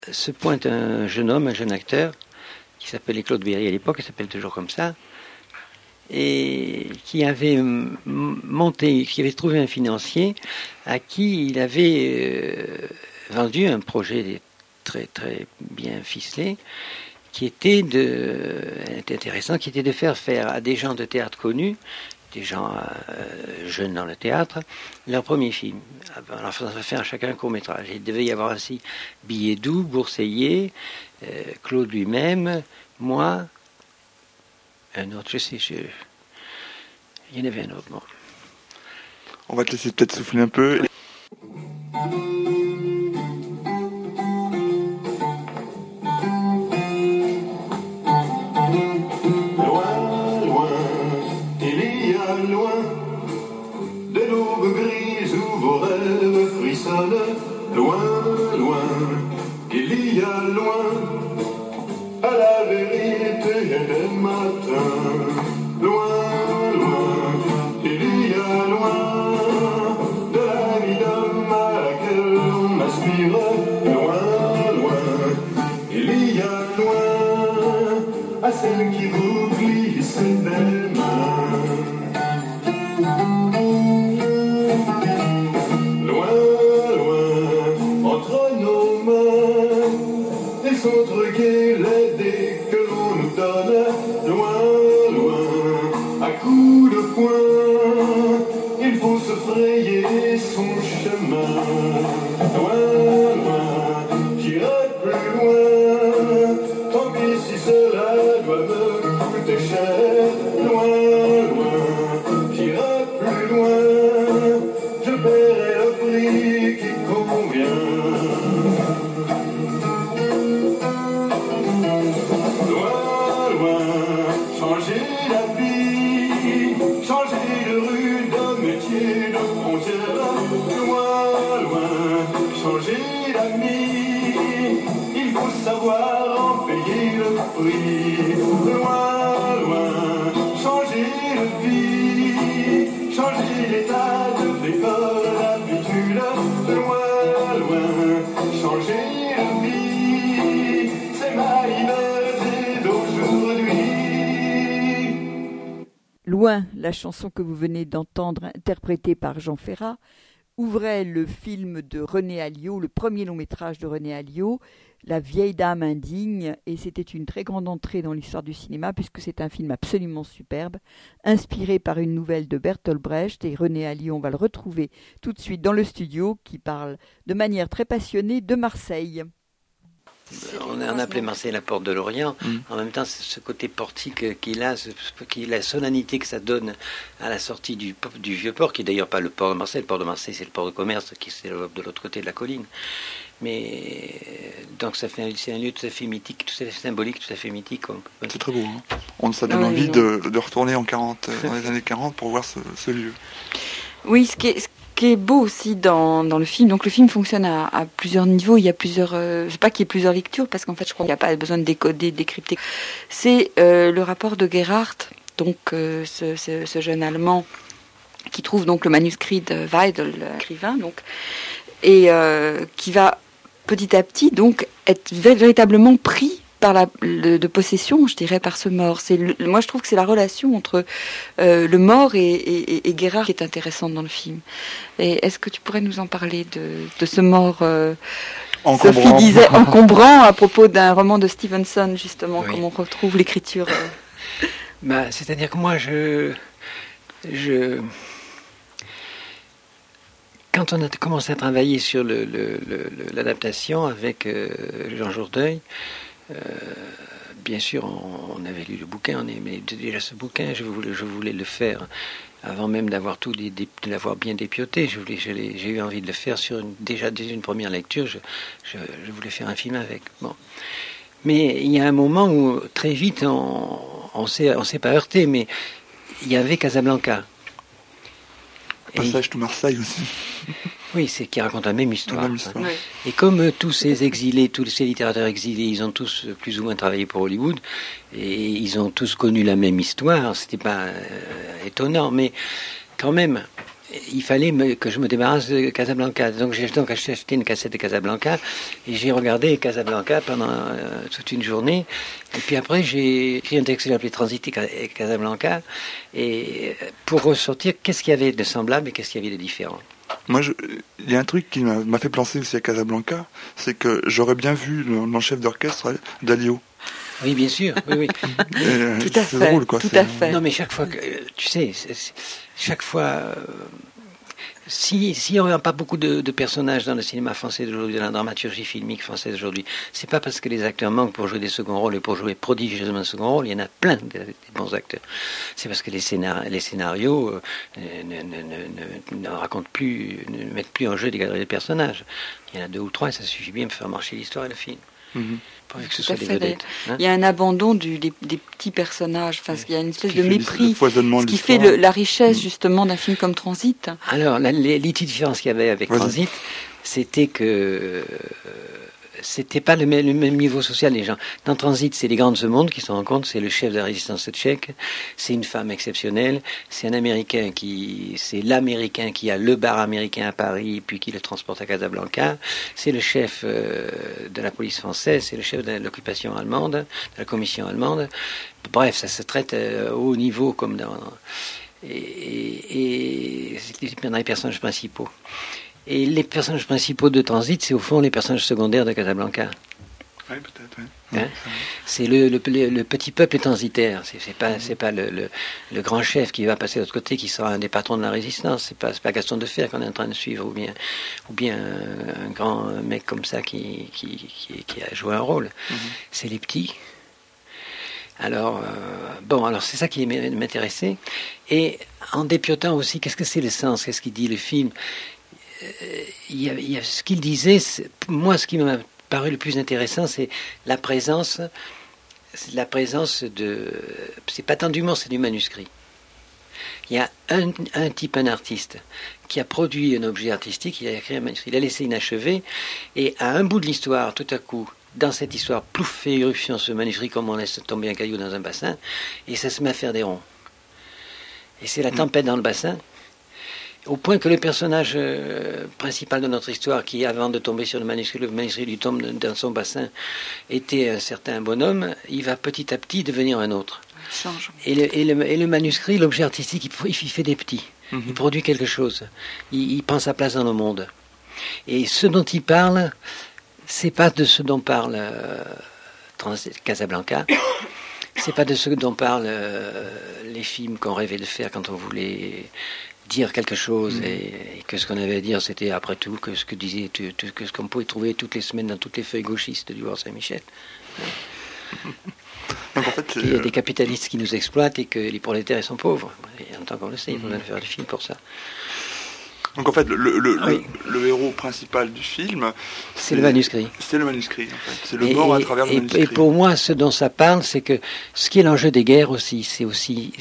se pointe un jeune homme, un jeune acteur, qui s'appelait Claude Berry à l'époque, il s'appelle toujours comme ça, et qui avait qui avait trouvé un financier à qui il avait vendu un projet très très bien ficelé, qui était intéressant, qui était de faire à des gens de théâtre connus, des gens jeunes dans le théâtre, leur premier film, en leur faisant faire chacun un court-métrage. Il devait y avoir ainsi Billet-Doux, Bourseillet, Claude lui-même, moi, un autre, il y en avait un autre. Bon. On va te laisser peut-être souffler un peu. Loin, la chanson que vous venez d'entendre, interprétée par Jean Ferrat, ouvrait le film de René Alliot, le premier long-métrage de René Alliot, La vieille dame indigne, et c'était une très grande entrée dans l'histoire du cinéma puisque c'est un film absolument superbe, inspiré par une nouvelle de Bertolt Brecht, et René Alliot, on va le retrouver tout de suite dans le studio, qui parle de manière très passionnée de Marseille. On a appelé Marseille la porte de l'Orient. En même temps, ce côté portique qu'il a, la solennité que ça donne à la sortie du Vieux-Port, qui est d'ailleurs pas le port de Marseille. Le port de Marseille, c'est le port de commerce qui se développe de l'autre côté de la colline. Mais donc c'est un lieu tout à fait mythique, tout à fait symbolique, tout à fait mythique. C'est très beau. Ça donne envie de retourner dans les années 40 pour voir ce lieu. Oui, ce qui est beau aussi dans le film, donc le film fonctionne à plusieurs niveaux, il y a plusieurs, je sais pas qu'il y ait plusieurs lectures, parce qu'en fait je crois qu'il n'y a pas besoin de décoder, de décrypter. C'est le rapport de Gerhardt, donc ce jeune Allemand qui trouve donc le manuscrit de Weidel, l'écrivain, donc, et qui va petit à petit donc être véritablement pris par de possession, je dirais, par ce mort. Moi, je trouve que c'est la relation entre le mort et Gerhardt qui est intéressante dans le film. Et est-ce que tu pourrais nous en parler de ce mort Sophie disait encombrant à propos d'un roman de Stevenson, justement, oui. Comme on retrouve l'écriture. C'est-à-dire que moi, quand on a commencé à travailler sur l'adaptation avec Jean Jourdeuil, bien sûr, on avait lu le bouquin, on aimait déjà ce bouquin, je voulais le faire avant même d'avoir de l'avoir bien dépioté. J'ai eu envie de le faire dès une première lecture. Je voulais faire un film avec. Bon, mais il y a un moment où très vite on s'est pas heurté, mais il y avait Casablanca. Passage to Marseille aussi. Oui, c'est qui raconte la même histoire. Oui. Et comme tous ces exilés, tous ces littérateurs exilés, ils ont tous plus ou moins travaillé pour Hollywood, et ils ont tous connu la même histoire, c'était pas étonnant, mais quand même, il fallait que je me débarrasse de Casablanca. Donc j'ai acheté une cassette de Casablanca et j'ai regardé Casablanca pendant toute une journée. Et puis après, j'ai écrit un texte que j'ai appelé Transiter Casablanca, et pour ressortir qu'est-ce qu'il y avait de semblable et qu'est-ce qu'il y avait de différent. Moi, il y a un truc qui m'a fait penser aussi à Casablanca, c'est que j'aurais bien vu le chef d'orchestre Dalio. Oui, bien sûr. Oui. Tout à fait. Drôle, quoi. Tout à fait. Non, mais chaque fois que, tu sais, chaque fois, si on n'a pas beaucoup de personnages dans le cinéma français d'aujourd'hui, dans la dramaturgie filmique française d'aujourd'hui, c'est pas parce que les acteurs manquent pour jouer des seconds rôles et pour jouer prodigieusement de second rôle. Il y en a plein de bons acteurs. C'est parce que les scénarios ne racontent plus, ne mettent plus en jeu des galeries de personnages. Il y en a 2 ou 3 et ça suffit bien pour faire marcher l'histoire et le film. Pas que ce soit des vedettes. Il y a un abandon des petits personnages. Enfin, il y a une espèce de mépris. Ce qui fait la richesse, justement, d'un film comme Transit. Alors, les différences qu'il y avait avec Transit, c'était que c'était pas le même niveau social des gens. Dans Transit, c'est les grands de ce monde qui se rencontrent, c'est le chef de la résistance tchèque, c'est une femme exceptionnelle, c'est c'est l'Américain qui a le bar américain à Paris, puis qui le transporte à Casablanca, c'est le chef de la police française, c'est le chef de l'occupation allemande, de la commission allemande. Bref, ça se traite au haut niveau comme dans... Et c'est dans les personnages principaux. Et les personnages principaux de Transit, c'est au fond les personnages secondaires de Casablanca. Oui, peut-être, oui. Hein? C'est le petit peuple transitaire. C'est pas le grand chef qui va passer de l'autre côté, qui sera un des patrons de la résistance. C'est pas Gaston Defferre qu'on est en train de suivre, ou bien un grand mec comme ça qui a joué un rôle. C'est les petits. Alors, alors c'est ça qui m'intéressait. Et en dépiotant aussi, qu'est-ce que c'est le sens? Qu'est-ce qu'il dit le film? Il y a ce qu'il disait, moi ce qui m'a paru le plus intéressant, c'est la présence de... C'est pas tant d'humour, c'est du manuscrit. Il y a un type, un artiste, qui a produit un objet artistique, il a écrit un manuscrit, il a laissé inachevé, et à un bout de l'histoire, tout à coup, dans cette histoire, plouf, fait éruption ce manuscrit comme on laisse tomber un caillou dans un bassin, et ça se met à faire des ronds. Et c'est la tempête dans le bassin, au point que le personnage principal de notre histoire, qui avant de tomber sur le manuscrit lui tombe dans son bassin, était un certain bonhomme, il va petit à petit devenir un autre. Change. Et le manuscrit, l'objet artistique, il fait des petits. Il produit quelque chose. Il prend sa place dans le monde. Et ce dont il parle, c'est pas de ce dont parle Casablanca. C'est pas de ce dont parlent les films qu'on rêvait de faire quand on voulait dire quelque chose et que ce qu'on avait à dire c'était après tout que ce qu'on pouvait trouver toutes les semaines dans toutes les feuilles gauchistes du Voir Saint-Michel. Donc en fait, il y a des capitalistes qui nous exploitent et que les prolétaires sont pauvres. Et en tant qu'on le sait, il faut bien faire des films pour ça. Donc en fait, le héros principal du film, c'est le manuscrit. C'est le manuscrit, en fait. C'est le mort à travers le manuscrit. Et pour moi, ce dont ça parle, c'est que ce qui est l'enjeu des guerres aussi, c'est aussi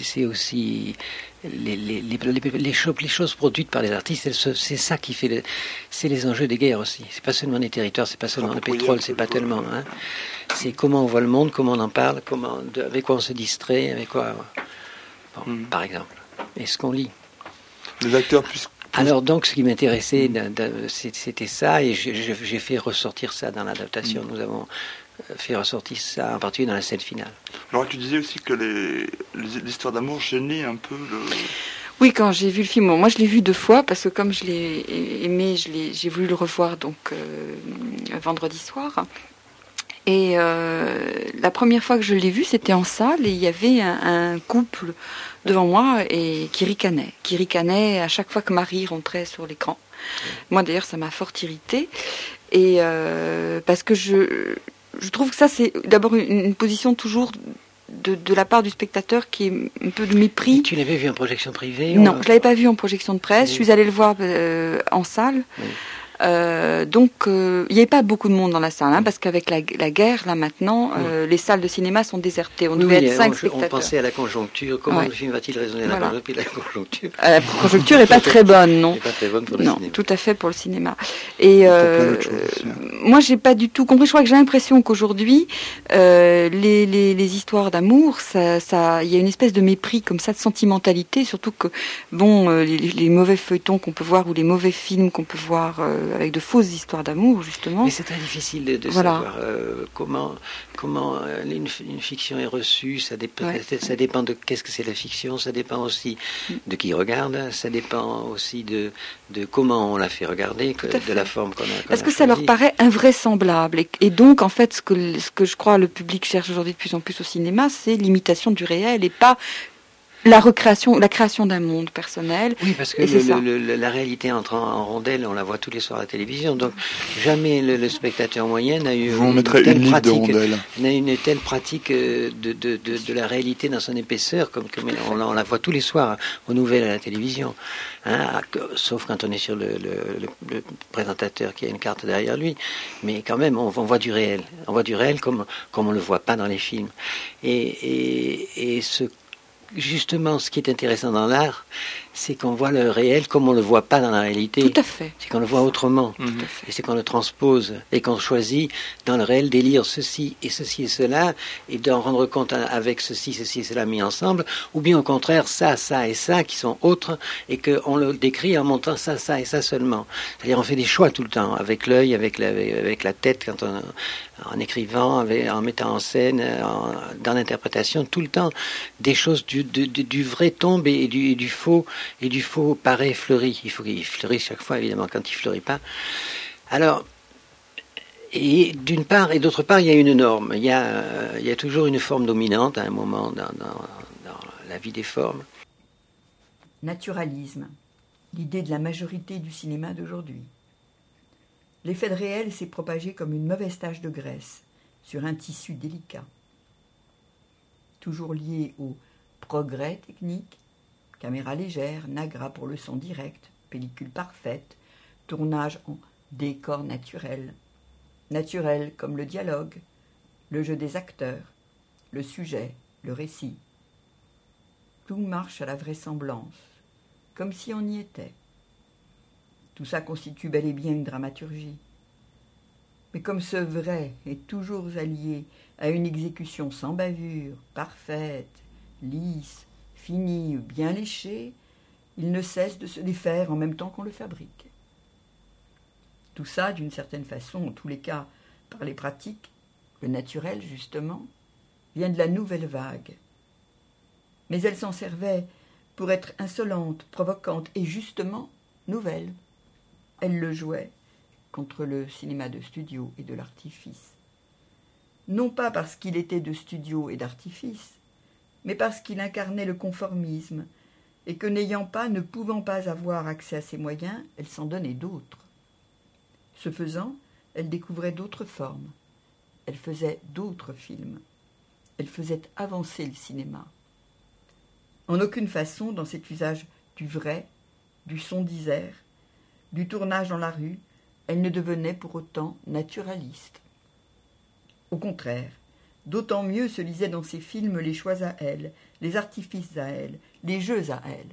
les choses produites par les artistes. C'est ça qui fait c'est les enjeux des guerres aussi. C'est pas seulement les territoires, c'est pas seulement le pétrole, c'est pas tellement. Hein. C'est comment on voit le monde, comment on en parle, avec quoi on se distrait, avec quoi. Bon, par exemple. Et ce qu'on lit. Les acteurs puissent. Alors donc, ce qui m'intéressait, c'était ça, et j'ai fait ressortir ça dans l'adaptation. Nous avons fait ressortir ça, en particulier dans la scène finale. Alors, tu disais aussi que l'histoire d'amour gênait un peu le... Oui, quand j'ai vu le film, moi je l'ai vu 2 fois, parce que comme je l'ai aimé, j'ai voulu le revoir donc vendredi soir. Et la première fois que je l'ai vu, c'était en salle, et il y avait un couple devant moi et qui ricanait à chaque fois que Marie rentrait sur l'écran. Moi d'ailleurs ça m'a fort irritée, et parce que je trouve que ça c'est d'abord une position toujours de la part du spectateur qui est un peu de mépris. Et tu l'avais vu en projection privée? Non, je l'avais pas vu en projection de presse. Je suis allée le voir en salle. Donc, il n'y avait pas beaucoup de monde dans la salle, parce qu'avec la guerre, là maintenant, les salles de cinéma sont désertées. On devait être 5 spectateurs. On pensait à la conjoncture. Comment le film va-t-il résonner à la conjoncture? La conjoncture n'est pas très bonne, non. N'est pas très bonne pour le cinéma. Non, tout à fait pour le cinéma. Et moi, j'ai pas du tout compris. Je crois que j'ai l'impression qu'aujourd'hui, les histoires d'amour, il y a une espèce de mépris comme ça, de sentimentalité, surtout que les mauvais feuilletons qu'on peut voir ou les mauvais films qu'on peut voir avec de fausses histoires d'amour, justement. Mais c'est très difficile de savoir comment une fiction est reçue. Ça dépend de qu'est-ce que c'est la fiction. Ça dépend aussi de qui regarde. Ça dépend aussi de comment on l'a fait regarder, de la forme qu'on a. Parce que ça leur paraît invraisemblable. Et donc, en fait, ce que je crois le public cherche aujourd'hui de plus en plus au cinéma, c'est l'imitation du réel et pas la création d'un monde personnel. Oui, parce que la réalité entre en rondelle, on la voit tous les soirs à la télévision. Donc, jamais le spectateur moyen n'a eu une telle pratique de la réalité dans son épaisseur, comme on la voit tous les soirs aux nouvelles à la télévision. Sauf quand on est sur le présentateur qui a une carte derrière lui. Mais quand même, on voit du réel. On voit du réel comme on ne le voit pas dans les films. Justement, ce qui est intéressant dans l'art, c'est qu'on voit le réel comme on ne le voit pas dans la réalité. Tout à fait. C'est qu'on le voit autrement. Et c'est qu'on le transpose et qu'on choisit dans le réel d'élire ceci et cela et d'en rendre compte avec ceci et cela mis ensemble, ou bien au contraire ça et ça qui sont autres et qu'on le décrit en montrant ça et ça seulement. C'est-à-dire on fait des choix tout le temps, avec l'œil, avec la tête, en écrivant, en mettant en scène, dans l'interprétation, tout le temps des choses du vrai tombe et du faux paraît fleuri. Il faut qu'il fleurisse chaque fois, évidemment, quand il fleurit pas. Alors, et d'une part, et d'autre part, il y a une norme. Il y a toujours une forme dominante à un moment dans la vie des formes. Naturalisme, l'idée de la majorité du cinéma d'aujourd'hui. L'effet de réel s'est propagé comme une mauvaise tache de graisse sur un tissu délicat. Toujours lié au progrès technique, caméra légère, Nagra pour le son direct, pellicule parfaite, tournage en décor naturel. Naturel comme le dialogue, le jeu des acteurs, le sujet, le récit. Tout marche à la vraisemblance, comme si on y était. Tout ça constitue bel et bien une dramaturgie. Mais comme ce vrai est toujours allié à une exécution sans bavure, parfaite, lisse, finie, bien léchée, il ne cesse de se défaire en même temps qu'on le fabrique. Tout ça, d'une certaine façon, en tous les cas, par les pratiques, le naturel justement, vient de la nouvelle vague. Mais elle s'en servait pour être insolente, provocante et justement nouvelle. Elle le jouait contre le cinéma de studio et de l'artifice. Non pas parce qu'il était de studio et d'artifice, mais parce qu'il incarnait le conformisme, et que ne pouvant pas avoir accès à ses moyens, elle s'en donnait d'autres. Ce faisant, elle découvrait d'autres formes, elle faisait d'autres films, elle faisait avancer le cinéma. En aucune façon, dans cet usage du vrai, du son d'Isère, du tournage dans la rue, elle ne devenait pour autant naturaliste. Au contraire, d'autant mieux se lisaient dans ses films les choix à elle, les artifices à elle, les jeux à elle.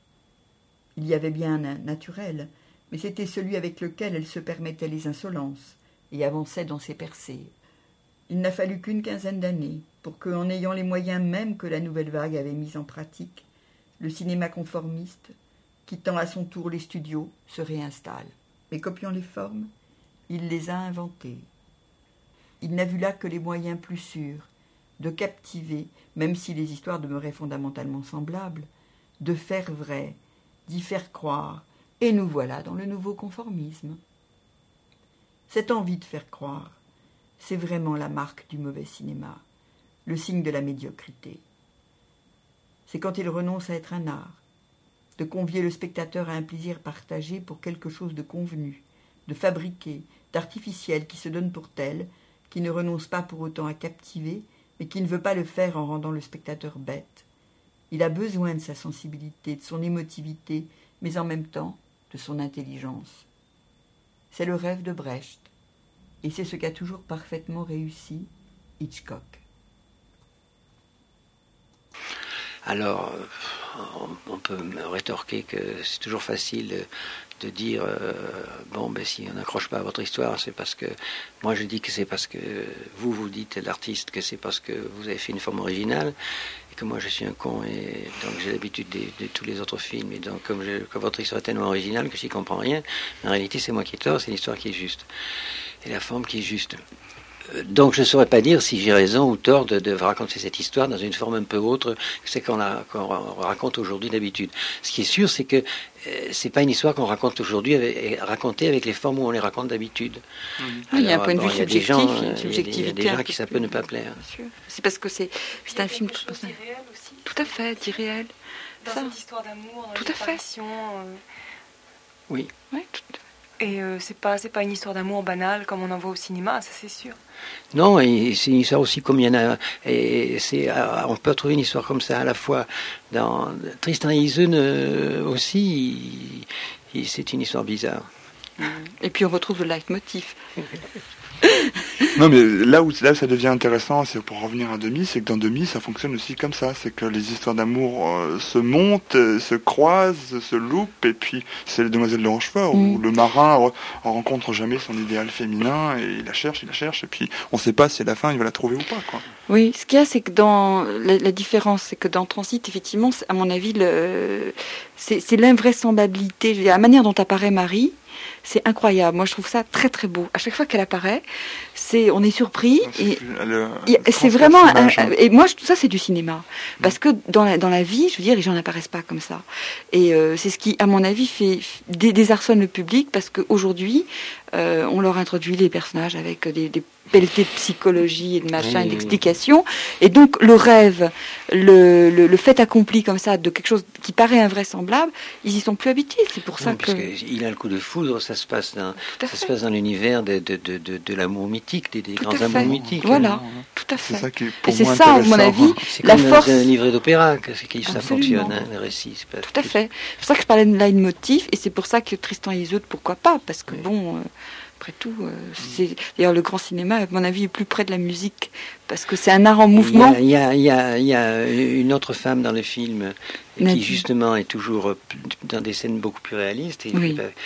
Il y avait bien un naturel, mais c'était celui avec lequel elle se permettait les insolences et avançait dans ses percées. Il n'a fallu qu'une quinzaine d'années pour que, en ayant les moyens même que la nouvelle vague avait mis en pratique, le cinéma conformiste, quittant à son tour les studios, se réinstalle. Mais copiant les formes, il les a inventées. Il n'a vu là que les moyens plus sûrs, de captiver, même si les histoires demeuraient fondamentalement semblables, de faire vrai, d'y faire croire, et nous voilà dans le nouveau conformisme. Cette envie de faire croire, c'est vraiment la marque du mauvais cinéma, le signe de la médiocrité. C'est quand il renonce à être un art, de convier le spectateur à un plaisir partagé pour quelque chose de convenu, de fabriqué, d'artificiel qui se donne pour tel, qui ne renonce pas pour autant à captiver, mais qui ne veut pas le faire en rendant le spectateur bête. Il a besoin de sa sensibilité, de son émotivité, mais en même temps de son intelligence. C'est le rêve de Brecht. Et c'est ce qu'a toujours parfaitement réussi Hitchcock. Alors, on peut me rétorquer que c'est toujours facile de dire si on n'accroche pas à votre histoire, c'est parce que moi je dis que c'est parce que vous dites l'artiste que c'est parce que vous avez fait une forme originale et que moi je suis un con et donc j'ai l'habitude de tous les autres films et donc comme votre histoire est tellement originale que j'y comprends rien, en réalité c'est moi qui ai tort, c'est l'histoire qui est juste et la forme qui est juste. Donc je ne saurais pas dire si j'ai raison ou tort de raconter cette histoire dans une forme un peu autre que c'est qu'on raconte aujourd'hui d'habitude. Ce qui est sûr, c'est que c'est pas une histoire qu'on raconte aujourd'hui racontée avec les formes où on les raconte d'habitude. Il y a un point de vue subjectif, une subjectivité. Il y a des gens à qui ça peut ne pas plaire. C'est parce que c'est un film irréel aussi. Tout à fait, d'irréel. Dans cette histoire d'amour, dans tout à fait. Oui. Et c'est pas une histoire d'amour banale comme on en voit au cinéma, ça c'est sûr. Non, et c'est une histoire aussi comme il y en a. On peut trouver une histoire comme ça à la fois dans Tristan et Iseult aussi. C'est une histoire bizarre. Et puis on retrouve le leitmotiv. Non, mais là où ça devient intéressant, c'est pour revenir à Demi, c'est que dans Demi, ça fonctionne aussi comme ça. C'est que les histoires d'amour se montent, se croisent, se loupent, et puis c'est les Demoiselles de Rochefort, où le marin rencontre jamais son idéal féminin, et il la cherche, et puis on ne sait pas si à la fin il va la trouver ou pas, quoi. Oui, ce qu'il y a, c'est que dans la différence, c'est que dans Transit, effectivement, à mon avis, c'est l'invraisemblabilité, la manière dont apparaît Marie. C'est incroyable. Moi, je trouve ça très très beau. À chaque fois qu'elle apparaît, on est surpris. C'est vraiment. Et moi, ça, c'est du cinéma. Parce que dans la vie, je veux dire, les gens n'apparaissent pas comme ça. Et c'est ce qui, à mon avis, désarçonne le public, parce qu'aujourd'hui, on leur introduit les personnages avec des pelletés de psychologie et de machin et d'explications. Et donc, le rêve, le fait accompli comme ça de quelque chose qui paraît invraisemblable, ils y sont plus habitués. C'est pour ça que. Parce qu'il a le coup de foudre, ça se passe dans l'univers de l'amour mythique, des grands amours mythiques. Voilà, tout à fait. C'est ça qui est et c'est ça, à mon avis, la force. C'est un livret d'opéra que ça fonctionne, le récit. Tout à fait. C'est pour ça que je parlais de leitmotiv, et c'est pour ça que Tristan et Iseult, pourquoi pas, parce que après tout, d'ailleurs le grand cinéma, à mon avis, est plus près de la musique, parce que c'est un art en mouvement. Il y a une autre femme dans le film qui justement est toujours dans des scènes beaucoup plus réalistes. Et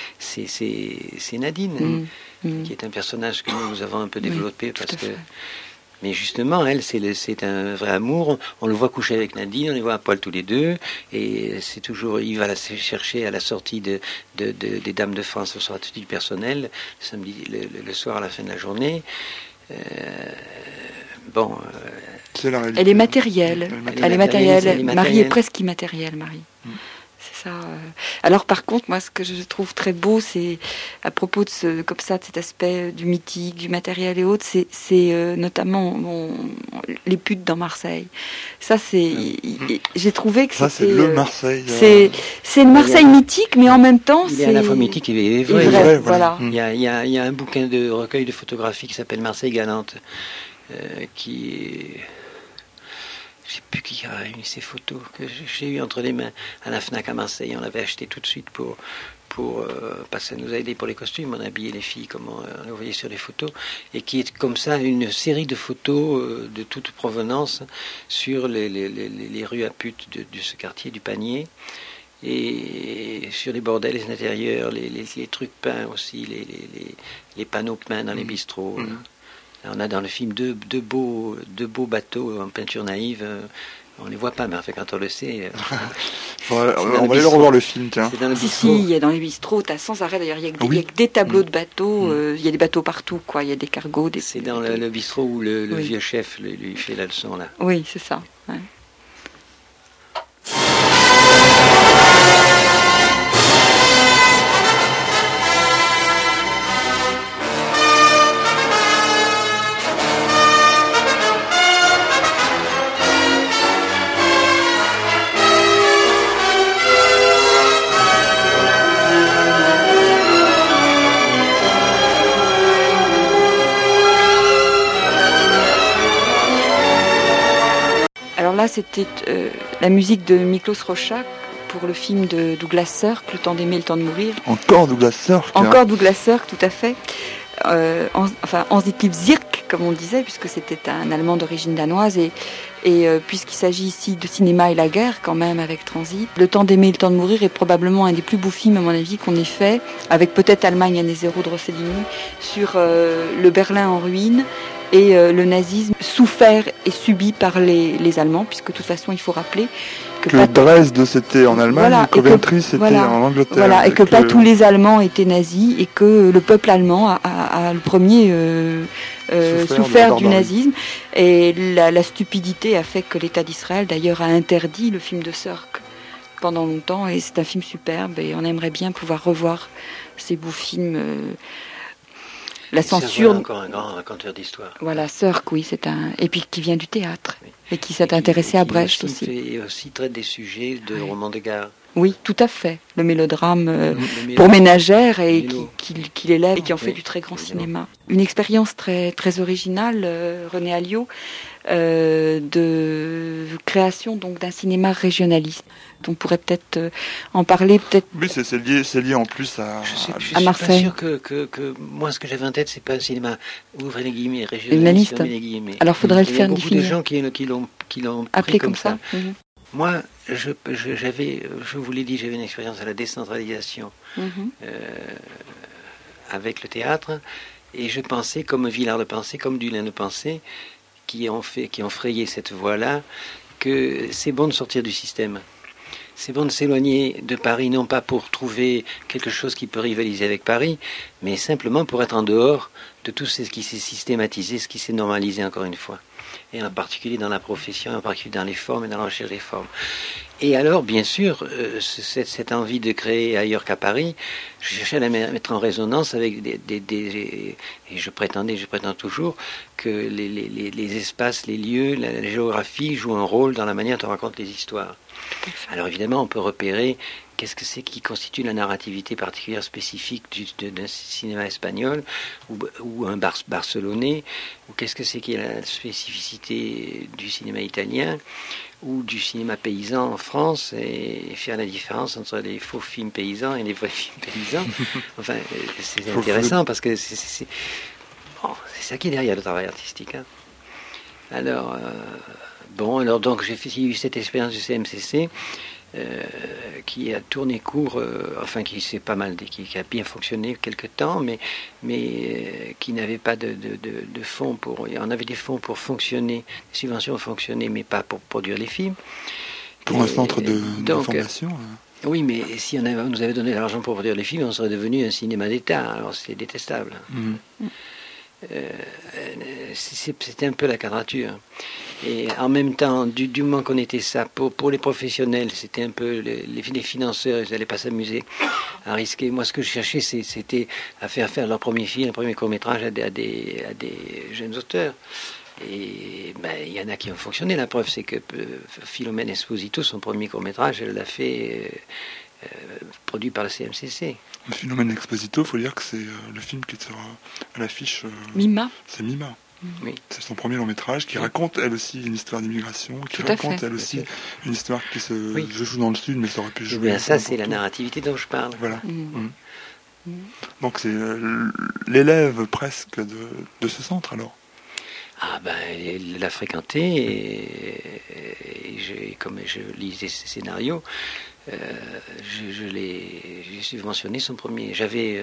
c'est Nadine, qui est un personnage que nous avons un peu développé parce que. Mais justement, elle, c'est un vrai amour. On le voit coucher avec Nadine, on les voit à poil tous les deux, et c'est toujours, il va la chercher à la sortie des Dames de France au soir du personnel, le soir à la fin de la journée. Elle est matérielle. Elle est matérielle. Marie est presque immatérielle, Marie. C'est ça. Alors par contre, moi, ce que je trouve très beau, c'est à propos de cet aspect du mythique, du matériel et autres, c'est notamment les putes dans Marseille. Ça, j'ai trouvé que ça, c'est le Marseille. C'est le Marseille mythique, mais en même temps, il est à la fois mythique et vrai. Voilà. Il y a un bouquin de recueil de photographies qui s'appelle Marseille galante, qui est... Je ne sais plus qui a réuni ces photos que j'ai eues entre les mains à la FNAC à Marseille. On l'avait acheté tout de suite parce que ça nous a aidé pour les costumes. On a habillé les filles comme on le voyait sur les photos. Et qui est comme ça une série de photos de toute provenance sur les rues à putes de ce quartier du Panier. Et sur les bordels, les intérieurs, les trucs peints aussi, les panneaux peints dans les bistrots. On a dans le film deux beaux bateaux en peinture naïve. On ne les voit pas, mais enfin, quand on le sait... on va aller le revoir le film, tiens. Si, il y a dans les bistrots, tu as sans arrêt, d'ailleurs, il y a que des tableaux de bateaux, il y a des bateaux partout, quoi. Il y a des cargos. C'est dans le bistrot où le vieux chef lui fait la leçon, là. Oui, c'est ça. Ouais. C'était la musique de Miklos Rocha pour le film de Douglas Sirk, Le temps d'aimer, le temps de mourir. Encore Douglas Sirk. Encore Douglas Sirk, tout à fait. Hans Dietrich Zirk, comme on disait, puisque c'était un Allemand d'origine danoise, et puisqu'il s'agit ici de cinéma et la guerre, quand même, avec Transit. Le temps d'aimer, le temps de mourir est probablement un des plus beaux films, à mon avis, qu'on ait fait, avec peut-être Allemagne Année Zéro de Rossellini, sur le Berlin en ruine, et le nazisme souffert et subi par les Allemands, puisque de toute façon, il faut rappeler que Dresde c'était en Allemagne, voilà, Coventry c'était en Angleterre. Voilà, et que pas tous les Allemands étaient nazis, et que le peuple allemand a le premier souffert du nazisme. Et la stupidité a fait que l'État d'Israël, d'ailleurs, a interdit le film de Sirk pendant longtemps, et c'est un film superbe, et on aimerait bien pouvoir revoir ces beaux films. La censure. C'est encore un grand raconteur d'histoire. Voilà, Sirk, oui, et puis qui vient du théâtre, oui. Et qui s'est intéressé à Brecht aussi. Et aussi traite des sujets de romans de gare. Oui, tout à fait. Le mélodrame pour ménagères, et qui l'élève et qui en fait du très grand cinéma. Une expérience très, très originale, René Alliot, de création donc d'un cinéma régionaliste. On pourrait peut-être en parler, peut-être. Oui, c'est lié en plus à Marseille. Je suis pas sûr que moi, ce que j'avais en tête, c'est pas un cinéma, ouvrez les guillemets, régionaliste, les guillemets. Alors, faudrait le faire définir. Il y a beaucoup de gens qui l'ont appelé pris comme ça. Mm-hmm. Moi, je vous l'ai dit, j'avais une expérience à la décentralisation avec le théâtre, et je pensais, comme Villard le pensait, comme Dulin le pensait, qui ont frayé cette voie-là, que c'est bon de sortir du système. C'est bon de s'éloigner de Paris, non pas pour trouver quelque chose qui peut rivaliser avec Paris, mais simplement pour être en dehors de tout ce qui s'est systématisé, ce qui s'est normalisé encore une fois. Et en particulier dans la profession, en particulier dans les formes et dans la recherche des formes. Et alors, bien sûr, cette envie de créer ailleurs qu'à Paris, je cherchais à la mettre en résonance avec et je prétends toujours que les espaces, les lieux, la géographie jouent un rôle dans la manière dont on raconte les histoires. Alors évidemment, on peut repérer qu'est-ce que c'est qui constitue la narrativité particulière spécifique d'un cinéma espagnol ou un barcelonais, ou qu'est-ce que c'est qui est la spécificité du cinéma italien ou du cinéma paysan en France, et faire la différence entre les faux films paysans et les vrais films paysans. Enfin, c'est intéressant parce que c'est ça qui est derrière le travail artistique. Hein. Alors, donc j'ai eu cette expérience du CMCC qui a tourné court, qui s'est pas mal, qui a bien fonctionné quelque temps, mais qui n'avait pas de fonds on avait des fonds pour fonctionner, des subventions pour fonctionner, mais pas pour produire les films. Pour un centre de formation. Oui, mais si on nous avait donné l'argent pour produire les films, on serait devenu un cinéma d'État. Alors c'est détestable. Mm-hmm. C'était un peu la quadrature. Et en même temps, du moment qu'on était ça, pour les professionnels, c'était un peu les financeurs, ils n'allaient pas s'amuser à risquer. Moi, ce que je cherchais, c'était à faire leur premier film, un premier court-métrage à des jeunes auteurs. Et il y en a qui ont fonctionné. La preuve, c'est que Philomène Esposito, son premier court-métrage, elle l'a fait produit par le CMCC. Philomène Esposito, il faut dire que c'est le film qui sera à l'affiche. Mima. C'est Mima. Oui. C'est son premier long métrage qui raconte elle aussi une histoire d'immigration, qui raconte elle aussi une histoire qui se joue dans le sud, mais ça aurait pu jouer. Bien, ça, c'est la narrativité dont je parle. Voilà. Donc c'est l'élève presque de ce centre alors. Ah elle l'a fréquenté et comme je lisais ses scénarios, j'ai subventionné son premier. J'avais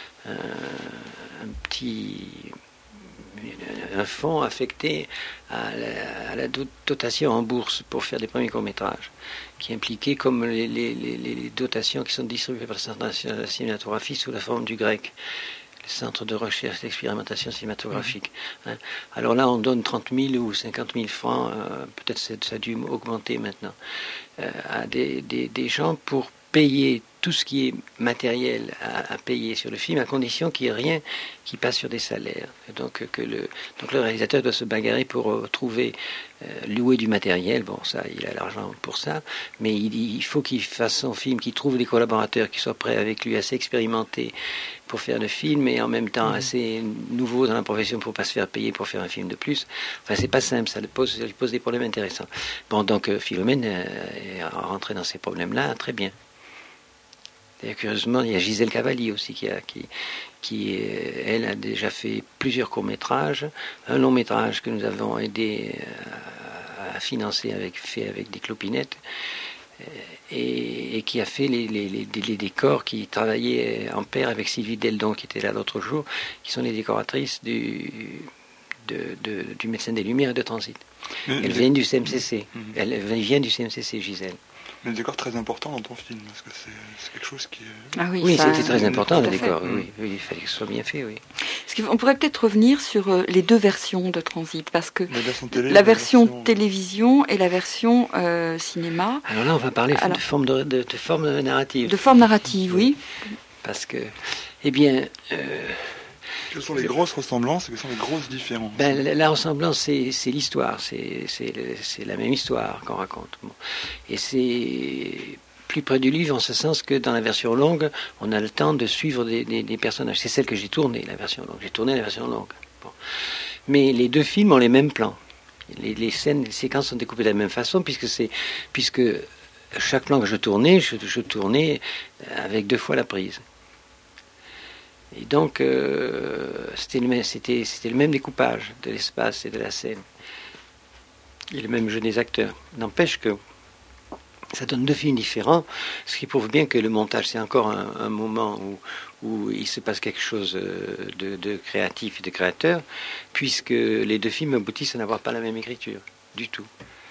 un fonds affecté à la dotation en bourse pour faire des premiers courts-métrages, qui impliquait comme les dotations qui sont distribuées par le Centre national de la cinématographie sous la forme du GREC, le Centre de recherche et d'expérimentation cinématographique. Hein. Alors là, on donne 30 000 ou 50 000 francs, peut-être ça a dû augmenter maintenant, à des gens pour payer tout ce qui est matériel à payer sur le film, à condition qu'il n'y ait rien qui passe sur des salaires. Donc le réalisateur doit se bagarrer pour louer du matériel. Bon, ça, il a l'argent pour ça, mais il faut qu'il fasse son film, qu'il trouve des collaborateurs qui soient prêts avec lui, assez expérimentés pour faire le film, et en même temps assez nouveaux dans la profession pour pas se faire payer pour faire un film de plus. Enfin, c'est pas simple, ça lui pose des problèmes intéressants. Bon, donc Philomène est rentrée dans ces problèmes-là très bien. Et curieusement, il y a Gisèle Cavalli aussi qui elle a déjà fait plusieurs courts-métrages, un long-métrage que nous avons aidé à financer avec des clopinettes, et qui a fait les décors, qui travaillait en pair avec Sylvie Deldon, qui était là l'autre jour, qui sont les décoratrices du Médecin des Lumières et de Transit. Elle vient du CMCC. Elle vient du CMCC, Gisèle. Mais le décor très important dans ton film, parce que c'est quelque chose qui est... Ah oui, ça, c'était très important, le à fait. décor. Oui, il fallait que ce soit bien fait, oui. On pourrait peut-être revenir sur les deux versions de Transit, parce que La version télé, la version télévision et la version cinéma. Alors là, on va parler de forme narrative. De forme narrative, oui. Parce que, eh bien... quelles sont les grosses ressemblances et quelles sont les grosses différences? La ressemblance, c'est l'histoire, c'est la même histoire qu'on raconte. Bon. Et c'est plus près du livre en ce sens que dans la version longue, on a le temps de suivre des personnages. C'est celle que j'ai tournée, la version longue. J'ai tourné la version longue. Bon. Mais les deux films ont les mêmes plans. Les scènes, les séquences sont découpées de la même façon, puisque chaque plan que je tournais avec 2 fois la prise. Et donc, c'était le même découpage de l'espace et de la scène. Et le même jeu des acteurs. N'empêche que ça donne 2 films différents, ce qui prouve bien que le montage, c'est encore un moment où il se passe quelque chose de créatif et de créateur, puisque les 2 films aboutissent à n'avoir pas la même écriture, du tout.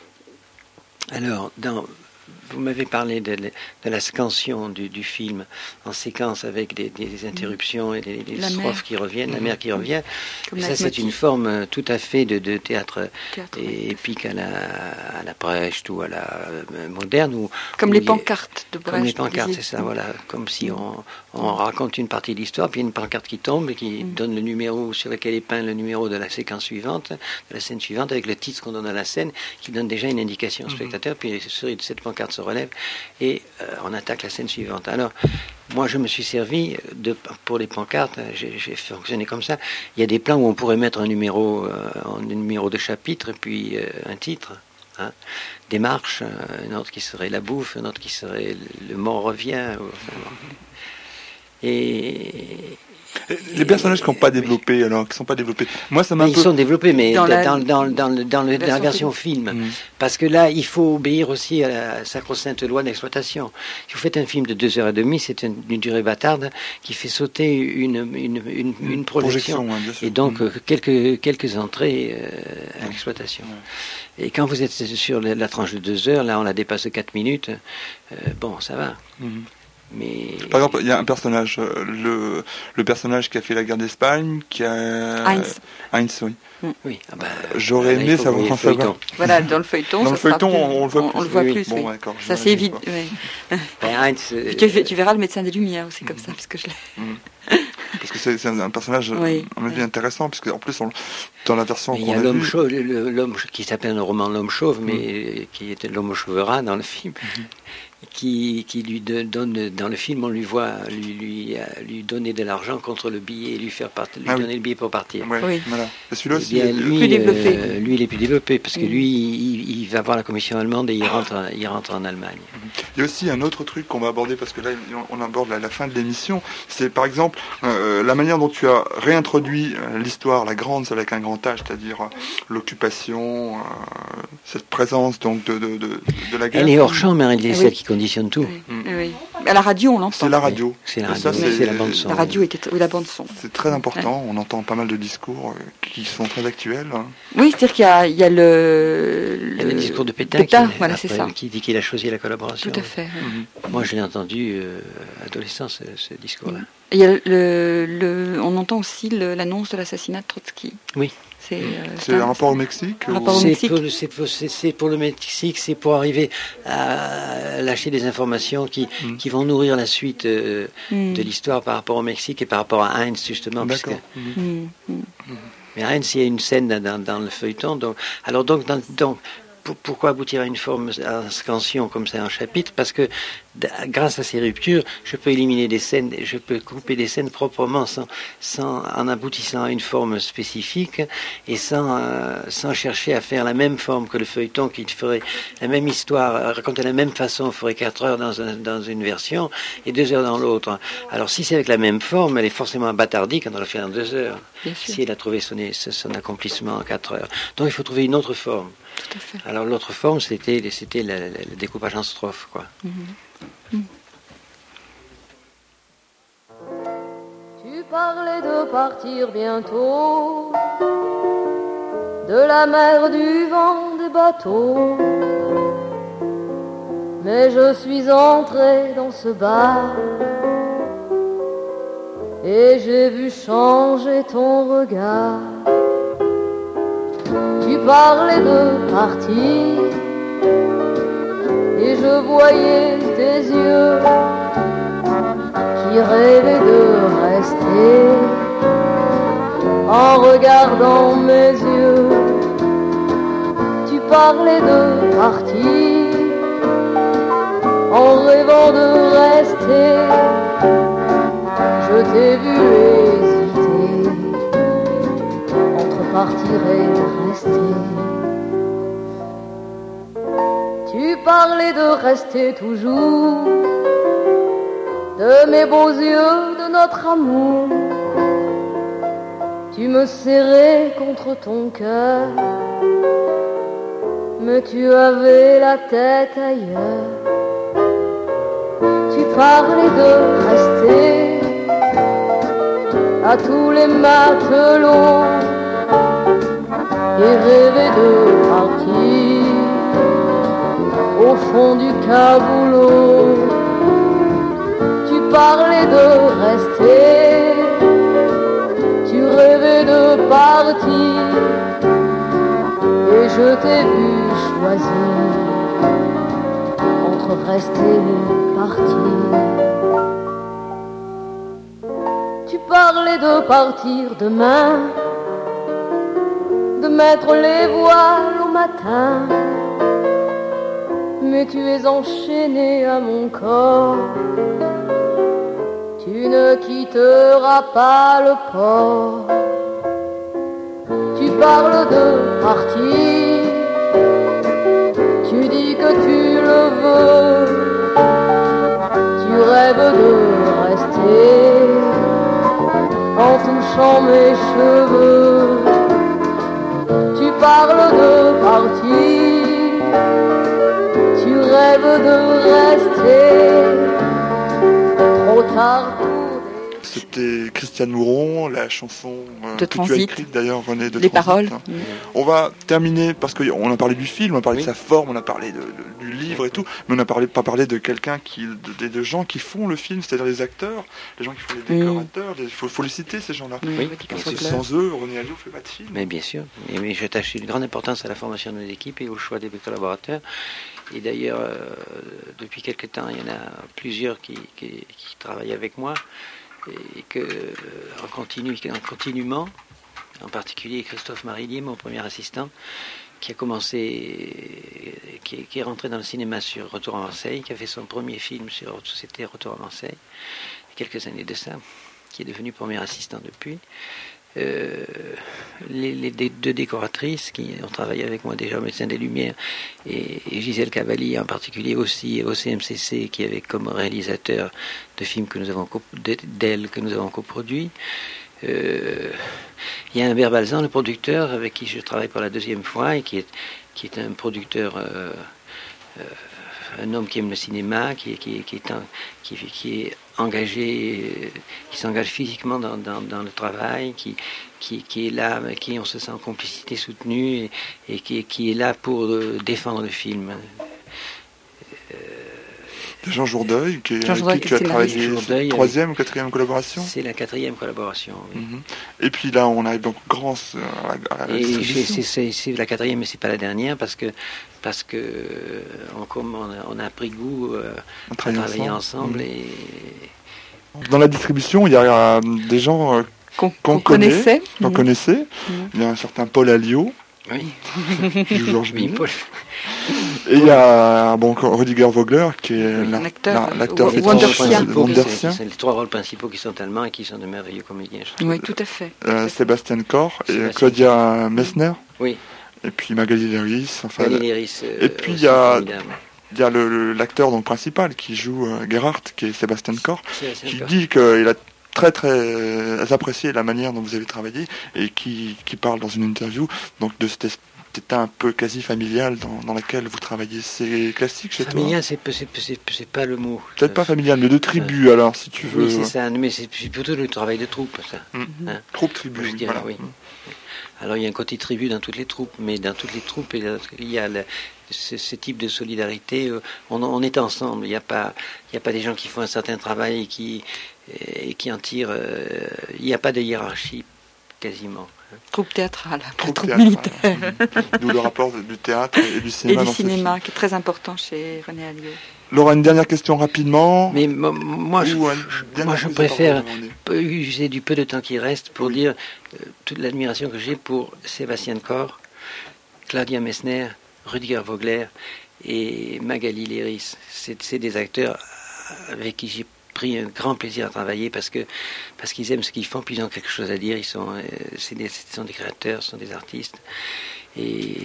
Alors, vous m'avez parlé de la scansion du film en séquence avec des interruptions et des strophes qui reviennent, la mer qui revient. Et ça, c'est une forme tout à fait de théâtre épique à la Brecht ou à la moderne. Comme les pancartes de Brecht. Comme les pancartes, c'est ça, voilà. Comme si on raconte une partie de l'histoire, puis il y a une pancarte qui tombe et qui donne le numéro sur lequel est peint le numéro de la séquence suivante, de la scène suivante, avec le titre qu'on donne à la scène, qui donne déjà une indication au spectateur, puis cette pancarte se relève et on attaque la scène suivante. Alors, moi, je me suis servi pour les pancartes, j'ai fonctionné comme ça. Il y a des plans où on pourrait mettre un numéro de chapitre et puis un titre. Hein, des marches, un autre qui serait la bouffe, un autre qui serait le mort revient. Les personnages qui n'ont pas développé, alors, qui sont pas développés. Moi, ça m'a Ils sont développés, mais dans la version version film. Parce que là, il faut obéir aussi à la sacro-sainte loi d'exploitation. Si vous faites un film de 2h30, c'est une durée bâtarde qui fait sauter une projection. Bien sûr. Et donc, quelques entrées à l'exploitation. Et quand vous êtes sur la tranche de 2 heures, là, on la dépasse de 4 minutes, bon, ça va. Mais... Par exemple, il y a un personnage, le personnage qui a fait la guerre d'Espagne, qui a... Heinz, oui. Oui. J'aurais aimé savoir en savoir. Voilà, dans le feuilleton, on le voit plus. Bon, oui. Ça, c'est évident. Oui. Heinz, tu verras le médecin des Lumières aussi, comme ça, parce que je l'ai... Parce que c'est un personnage, à mon avis, intéressant, puisque en plus, dans la version il y a l'homme chauve, l'homme qui s'appelle un roman L'homme chauve, mais qui était l'homme au cheveux ras dans le film. Qui lui donne dans le film, on lui voit lui donner de l'argent contre le billet et lui faire donner le billet pour partir. Oui. Voilà. Et celui-là aussi, plus développé. Lui, il est plus développé parce que lui, il va voir la commission allemande et il rentre en Allemagne. Il y a aussi un autre truc qu'on va aborder parce que là, on aborde la fin de l'émission. C'est par exemple la manière dont tu as réintroduit l'histoire, la grande, celle avec un grand H, c'est-à-dire l'occupation, cette présence donc de la guerre. Elle est hors champ, mais elle est celle qui conditionne tout. Oui. À la radio, on l'entend. C'est la radio. C'est la radio. C'est la bande son. La radio la bande son. C'est très important. On entend pas mal de discours qui sont très actuels. Oui, c'est-dire qu'il y a le discours de Pétain voilà, c'est ça. Qui dit qu'il a choisi la collaboration. Tout à fait. Moi, je l'ai entendu adolescent, ce discours-là. Il y a on entend aussi l'annonce de l'assassinat de Trotsky. Oui. C'est un rapport au Mexique C'est pour le Mexique, c'est pour arriver à lâcher des informations qui vont nourrir la suite de l'histoire par rapport au Mexique et par rapport à Heinz, justement. D'accord. Mais Heinz, il y a une scène dans le feuilleton. Pourquoi aboutir à une forme, à un scansion comme ça en chapitre? Parce que grâce à ces ruptures, je peux éliminer des scènes, je peux couper des scènes proprement, en aboutissant à une forme spécifique et sans chercher à faire la même forme que le feuilleton qui ferait la même histoire, raconter de la même façon, ferait 4 heures dans une version et 2 heures dans l'autre. Alors si c'est avec la même forme, elle est forcément bâtardie quand on la fait en 2 heures. Si elle a trouvé son accomplissement en 4 heures. Donc il faut trouver une autre forme. Tout à fait. Alors l'autre forme, c'était le découpage en strophes, quoi. Tu parlais de partir bientôt, de la mer, du vent, des bateaux. Mais je suis entré dans ce bar et j'ai vu changer ton regard. Tu parlais de partir et je voyais tes yeux qui rêvaient de rester en regardant mes yeux. Tu parlais de partir en rêvant de rester. Je t'ai vu hésiter entre partir et rester. Tu parlais de rester toujours, de mes beaux yeux, de notre amour. Tu me serrais contre ton cœur, mais tu avais la tête ailleurs. Tu parlais de rester à tous les matelots et rêver de partir au fond du caboulot. Tu parlais de rester, tu rêvais de partir, et je t'ai vu choisir entre rester et partir. Tu parlais de partir demain, de mettre les voiles au matin, mais tu es enchaîné à mon corps. Tu ne quitteras pas le port. Tu parles de partir, tu dis que tu le veux. Tu rêves de rester en touchant mes cheveux. Tu parles de partir, tu rêves de rester trop tard. C'était Christiane Mouron, la chanson de que Transit. tu as écrite d'ailleurs, René, de Les Transit. paroles. On va terminer, parce qu'on a parlé du film, on a parlé de sa forme, on a parlé du livre et tout, mais on n'a pas parlé de quelqu'un de gens qui font le film, c'est-à-dire les acteurs, les gens qui font les décorateurs, il faut les citer ces gens-là. Oui, parce que sans eux, René Alliot ne fait pas de film. Mais bien sûr, mais j'attache une grande importance à la formation de nos équipes et au choix des collaborateurs. Et d'ailleurs, depuis quelque temps, il y en a plusieurs qui travaillent avec moi et que continuellement, en particulier Christophe Marillier, mon premier assistant, qui a commencé, qui est rentré dans le cinéma sur Retour à Marseille, qui a fait son premier film sur Société Retour à Marseille, il y a quelques années de ça, qui est devenu premier assistant depuis. Les deux décoratrices qui ont travaillé avec moi déjà au Médecin des Lumières et Gisèle Cavalli en particulier aussi au CMCC qui avait comme réalisateur de films que nous avons coproduits. Il y a Humbert Balzan, le producteur avec qui je travaille pour la deuxième fois et qui est un producteur un homme qui aime le cinéma, qui est engagé, qui s'engage physiquement dans le travail, qui est là, avec qui on se sent en complicité soutenue et qui est là pour défendre le film. Jean Jourdeuil, Jean Jourdeuil, qui tu as travaillé Jourdeuil, troisième ou quatrième collaboration. C'est la 4e collaboration. Oui. Et puis là, on arrive donc à la Et distribution. c'est la 4e, mais c'est pas la dernière parce que on a pris goût à travailler ensemble. Et dans la distribution, il y a des gens qu'on connaissait. Il y a un certain Paul Alliot. Oui. Qui joue Georges Oui, Binet. Paul. Et il y a Rüdiger Vogler qui est l'acteur Wandersien. C'est les 3 rôles principaux qui sont allemands et qui sont de merveilleux comédiens. Oui, tout à fait. Sébastien Corr et Sébastien Claudia Messner. Oui. Et puis Magali Léris. Enfin, Magali Léris, et puis il aussi y a formidable. l'acteur donc principal qui joue Gerhardt, qui est Sébastien Corr, Sébastien qui Corr. dit qu'il a très apprécié la manière dont vous avez travaillé et qui parle dans une interview donc de cet état un peu quasi familial dans laquelle vous travaillez. C'est classique chez toi? Familial, c'est pas le mot. Peut-être pas familial, mais de tribu alors, si tu veux. Oui, c'est ça, mais c'est plutôt le travail de troupe, ça. Hein. Troupe tribu, Je dirais, voilà. oui. Alors il y a un côté tribu dans toutes les troupes, mais dans toutes les troupes, il y a ce type de solidarité. On est ensemble. Il n'y a pas des gens qui font un certain travail et qui en tirent. Il n'y a pas de hiérarchie quasiment. Troupe théâtrale, troupe théâtrale. militaire. D'où le rapport du théâtre et du cinéma. Et du dans ce cinéma, film. qui est très important chez René Alliot. Laura, une dernière question rapidement. Mais moi, je préfère user du peu de temps qui reste pour dire toute l'admiration que j'ai pour Sébastien Corr, Claudia Messner, Rüdiger Vogler et Magali Léris. C'est des acteurs avec qui j'ai pris un grand plaisir à travailler parce qu'ils aiment ce qu'ils font, puis ils ont quelque chose à dire. Ce sont des créateurs, ce sont des artistes. Et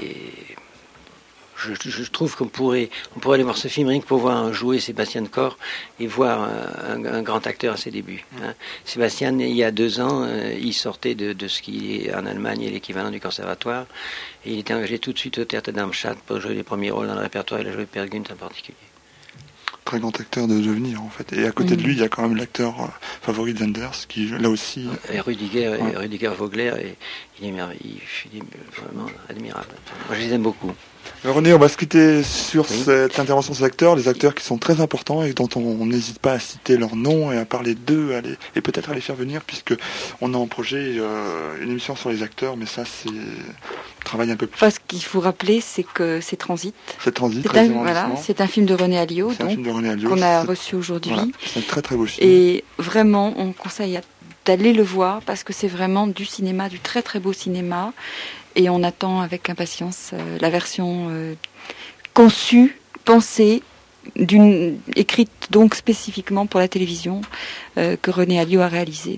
je trouve qu'on pourrait aller voir ce film rien que pour voir jouer Sébastien Corr et voir un grand acteur à ses débuts. Hein. Sébastien, il y a 2 ans, il sortait de ce qui est en Allemagne est l'équivalent du conservatoire. Et il était engagé tout de suite au théâtre d'Darmstadt pour jouer les premiers rôles dans le répertoire. Il a joué Per Gynt en particulier. Très grand acteur de devenir en fait. Et à côté de lui, il y a quand même l'acteur favori de Wenders qui là aussi. Et Rüdiger Vogler, il est vraiment admirable. Moi, je les aime beaucoup. René, on va se quitter sur cette intervention des acteurs, les acteurs qui sont très importants et dont on n'hésite pas à citer leur nom et à parler d'eux et peut-être à les faire venir puisque on a en projet une émission sur les acteurs, mais ça c'est travail un peu plus. Enfin, ce qu'il faut rappeler, c'est que c'est Transit. C'est Transit, c'est un film de René Alliot, qu'on a reçu aujourd'hui. Voilà, c'est un très très beau film. Et vraiment, on conseille d'aller le voir parce que c'est vraiment du cinéma, du très très beau cinéma. Et on attend avec impatience la version conçue, pensée, écrite donc spécifiquement pour la télévision que René Alliot a réalisée.